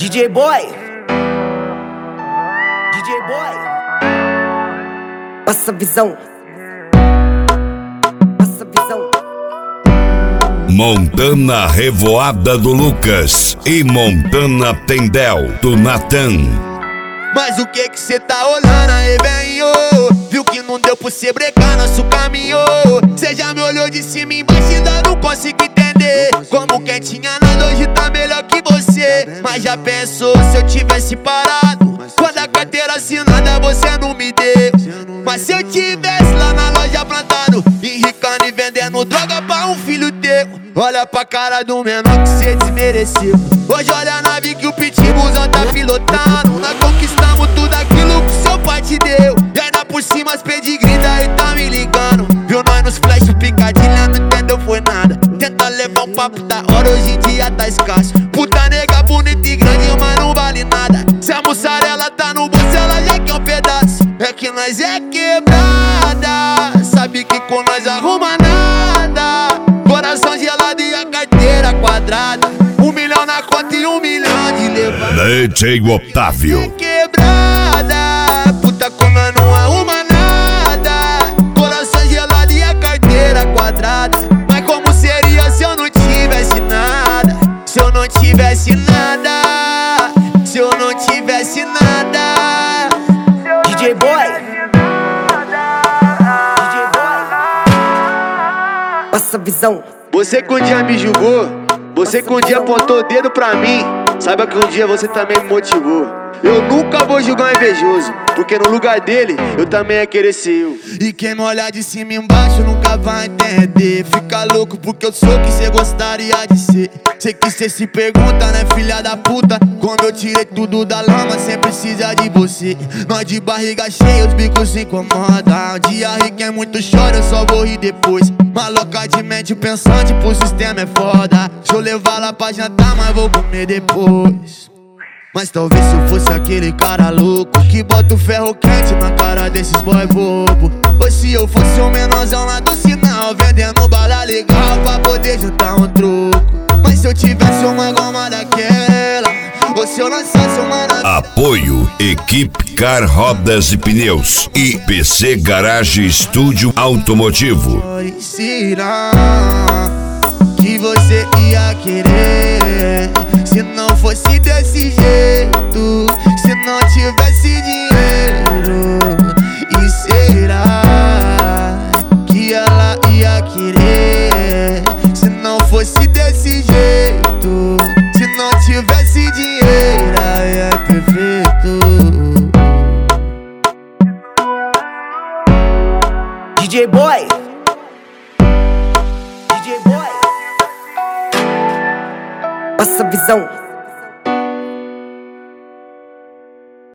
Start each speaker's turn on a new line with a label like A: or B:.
A: DJ Boy, DJ Boy, passa visão, passa visão.
B: Montana Revoada do Lucas e Montana Tendel do Natan.
C: Mas o que cê tá olhando aí, velho? Viu que não deu pra cê brecar nosso caminho. Cê já me olhou de cima e embaixo e ainda não consigo entender. Como quem tinha nada hoje tá melhor que você. Mas já pensou se eu tivesse parado? Quando a carteira assinada você não me deu. Mas se eu tivesse lá na loja plantado, enricando e vendendo droga pra um filho teu. Olha pra cara do menor que cê desmereceu. Hoje olha a nave que o pitbullzão tá pilotando. Nós conquistamos tudo aquilo que seu pai te deu. E ainda por cima as pedigree daí tá me ligando. Viu nós nos flash, picadilha, não entendeu foi nada. Tenta levar um papo da hora, hoje em dia tá escasso. Puta nega bonita e grande, mas não vale nada. Se a mussarela tá no bolso, ela já quer um pedaço. É que nós é quebrada, sabe que com nós arruma nada. Coração gelado e a carteira quadrada. 1 milhão na conta e 1 milhão de levada.
B: DJ Otávio.
C: É quebrada, puta como nós não arruma nada. Coração gelado e a carteira quadrada. Mas como seria se eu não tivesse nada? Se eu não tivesse nada, se eu não tivesse nada.
A: DJ Boy, DJ Boy, passa visão.
C: Você que um dia me julgou, você que um dia apontou o dedo pra mim, saiba que um dia você também me motivou. Eu nunca vou julgar um invejoso, porque no lugar dele, eu também ia querer ser eu. E quem me olhar de cima e embaixo nunca vai entender. Fica louco porque eu sou o que cê gostaria de ser. Sei que cê se pergunta, né, filha da puta? Como eu tirei tudo da lama sem precisar de você. Nós de barriga cheia, os bicos se incomodam. Um dia ri quem muito chora, eu só vou rir depois. Maloca de mente pensante, pro sistema é foda. Deixa eu levar lá pra jantar, mas vou comer depois. Mas talvez se eu fosse aquele cara louco que bota o ferro quente na cara desses boy bobo. Ou se eu fosse um menorzão lá do sinal, vendendo bala legal pra poder juntar um troco. Mas se eu tivesse uma goma daquela, ou se eu lançasse uma nave...
B: Apoio Equipe Car Rodas e Pneus e PC Garage Estúdio Automotivo.
C: Será que você ia querer se não fosse desse jeito? Se não tivesse dinheiro? E será que ela ia querer se não fosse desse jeito? Se não tivesse dinheiro, aí é perfeito.
A: DJ Boy, DJ Boy, passa visão.